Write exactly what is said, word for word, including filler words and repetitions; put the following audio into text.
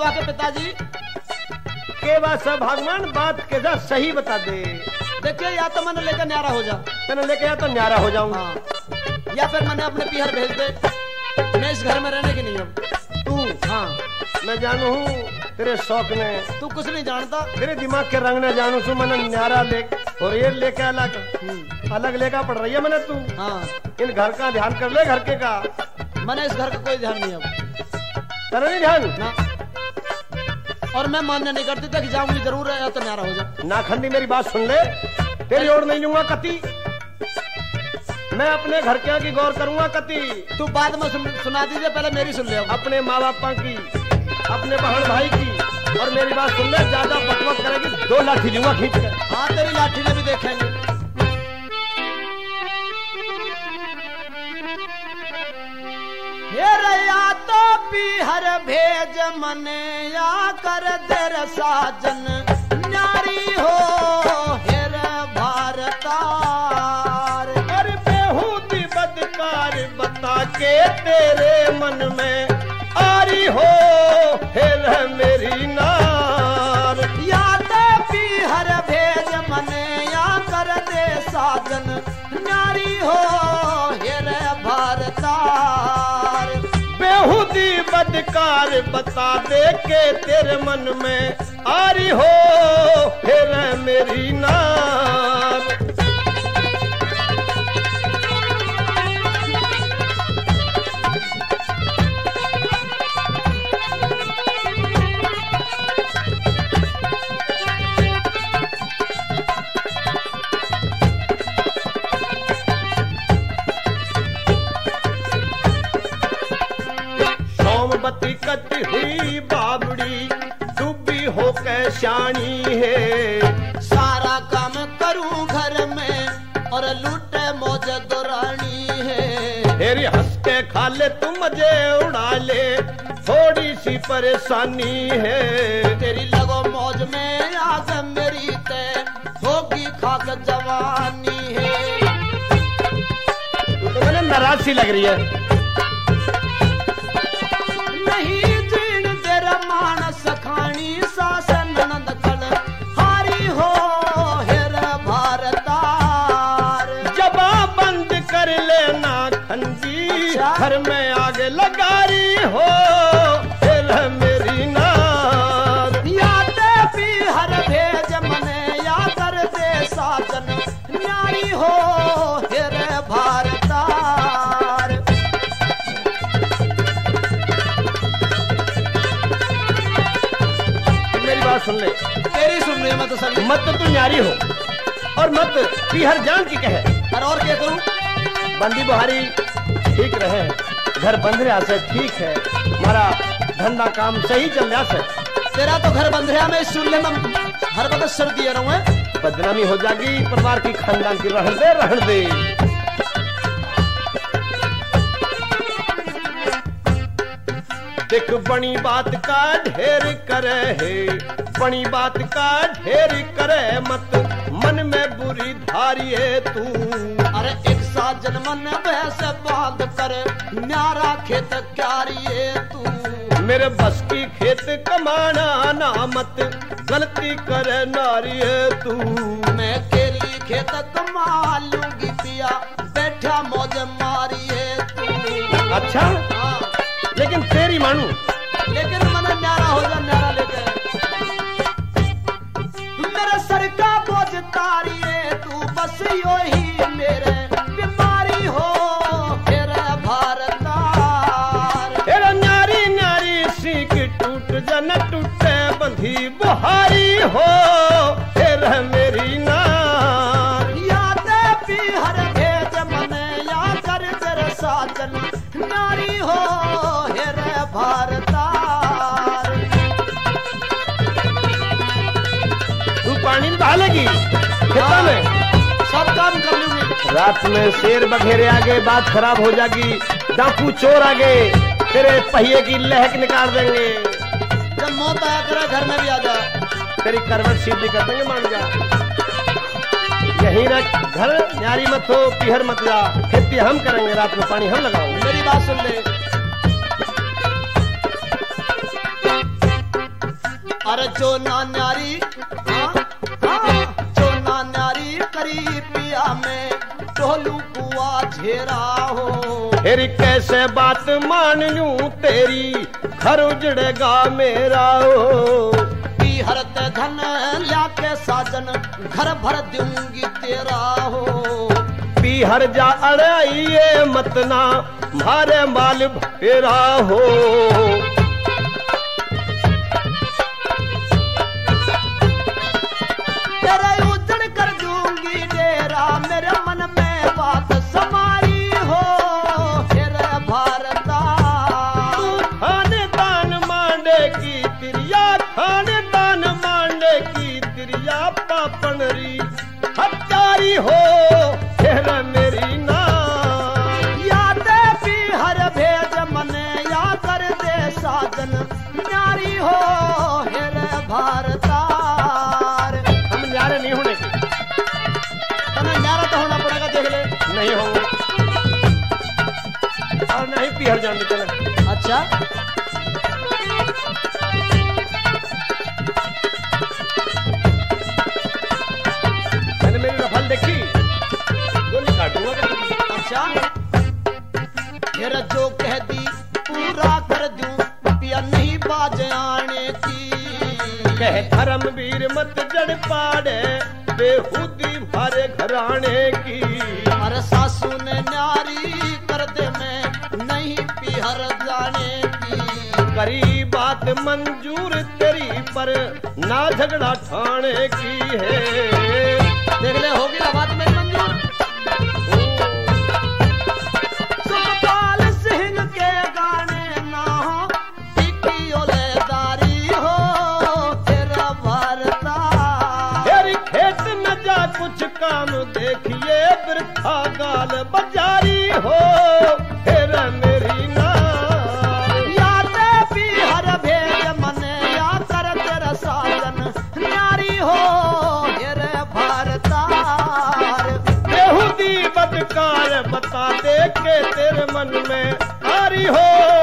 केवा के पिताजी केवा सब भगवान बात के जा सही बता दे। देखिए या तो मैंने लेकर न्यारा हो जा, तेने लेके या तो न्यारा हो जाऊंगा। हाँ। या फिर मैंने अपने पीहर भेज दे, मैं इस घर में रहने की नहीं हूँ। तू हाँ मैं जानू हूँ तेरे शौक ने, तू कुछ नहीं जानता। तेरे दिमाग के रंग ने जानू सू मैंने न्यारा ले और ये लेके अलग अलग लेकर पड़ रही है मैंने। तू हाँ इन घर का ध्यान कर ले, घर के का मैंने इस घर का कोई ध्यान नहीं अब तेरा नहीं ध्यान ना, और मैं मान्य नहीं करती था कि जाऊंगी जरूर है या तो न्यारा हो जा। नाखंडी मेरी बात सुन ले, तेरी ओर नहीं लूंगा कति, मैं अपने घर के की गौर करूंगा कति। तू बाद में सुन, सुना दीजिए, पहले मेरी सुन ले। अपने माँ बापा की, अपने बहन भाई की, और मेरी बात सुन ले, ज्यादा बकवास करेगी दो लाठी लूंगा खींच कर। हाँ तेरी लाठी ने भी देखेंगे। या तो पीहर भेज मने या कर देर साजन न्यारी हो हेर भारतार। अरे बेहूदी बदकार बता के तेरे मन में आरी हो हेर मेरी नार। या तो पीहर भेज मने या कर दे साजन न्यारी हो हेर भारतार। बेहूदी बदकार बता दे के तेरे मन में आरी हो फिर मेरी नार। सोमवती कटी हुई बाबड़ी डूबी हो कैशानी है। सारा काम करूं घर में और लूटे मौज दुरानी है। तेरी हंस के खा ले तू मजे उड़ा ले, थोड़ी सी परेशानी है। तेरी लगो मौज में आग मेरी ते होगी खाक जवानी है। तो मैंने नाराज सी लग रही है। नहीं जीण तेरा मानस खानी सास ननद कल हारी हो हेर भारतार। जबा बंद कर लेना खंडी, घर में आग लगारी हो फिर मेरी नार। या ते पीहर भेज मने या कर दे साजन न्यारी हो हेर भारतार। मेरी बात सुन ले, तेरी सुन रही मैं तो सर। मत तो तू न्यारी हो और मत पीहर जान की कहे। और क्या करूं? बंदी बुहारी ठीक रहे, घर बंद रहा से ठीक है, हमारा धंधा काम सही चल रहा से। तेरा तो घर बंद रहा, मैं इस चूल्हे में हर वक्त सर दिए रहूं। बदनामी हो जाएगी परिवार की, खानदान की। रहन दे रहन दे। देख बड़ी बात का ढेर करे है, बड़ी बात का ढेर करे मत, मन में बुरी धारिये तू। अरे एक साजन मन भैंस बांध कर न्यारा खेत क्यारिये तू। मेरे बस की खेत कमाना ना मत, गलती करे नारिये तू। मैं केली खेत कमा लूंगी पिया, बैठा मौज मारिये तू। अच्छा हाँ। लेकिन तेरी मानू, लेकिन मन न्यारा हो जा, न्यारा लेके मेरे सर का बोझ तारिये तू। बस यो ही मेरे बीमारी हो फिर भारतार। तेरा न्यारी न्यारी सीख टूट जन टूटे बंधी बुहारी हो फिर मेरी नार। या ते पीहर भेज मने या कर तेरे साजन नारी हो हेर भारतार। तू पानी में बहा लेगी खेता में, सब काम कर लूंगी। रात में शेर बघेरे आगे बात खराब हो जाएगी, डाकू चोर आगे तेरे पहिए की लहक निकाल देंगे। जब मौत आया करे घर में भी आ जा। तेरी करवट सीधी कर देंगे, मान जा। यहीं रख घर, न्यारी मत हो, पीहर मत जा, खेती हम करेंगे, रात में पानी हम लगाओगे। मेरी बात सुन ले। अरे जो ना न्यारी हाँ, हाँ, जो ना न्यारी करी पिया में टोलू कुआ झेरा हो। फिर कैसे बात मान लूं तेरी घर उजड़ेगा मेरा हो। हरत धन लाके साजन घर भर दूंगी तेरा हो। पीहर जा अड़ाइए मतना मारे माल फेरा हो। तेरे उजड़ कर दूंगी डेरा मेरे मन में बात समारी हो। तेरे भारता खाने दान मांडे की तिरिया खाने की तिरिया पापनरी हत्यारी हो। फिर मेरी ना याद भी हर भेद मने या कर दे साजन न्यारी हो। हेर भारतार हम न्यारे नहीं होने के तने न्यारा तो होना पड़ेगा देख ले। नहीं होंगे और नहीं पीहर जान दे चले। अच्छा देखी गोली काटूंगा। अच्छा मेरा जो कह दी पूरा कर दूं पिया नहीं बाज आने की। कह धर्मवीर मत जड़ पाड़े बेहूदी मारे घराने की। अरे सासू ने न्यारी कर दे मैं नहीं पिहर जाने की। करी बात मंजूर तेरी पर ना झगड़ा ठाने की है। देख ले होगी ना बात मेरी मंजूर। सुखपाल सिंह के गाने ना हो टिकी ओलेदारी हो। तेरा वारता तेरी खेत न जा कुछ काम देखिए वृथा गाल बजारी हो। तेरा मेरी ना याद भी हर भेद मने या कर तेरा साजन न्यारी हो। बेहूदी बदकार बता दे के तेरे मन में आ रही हो।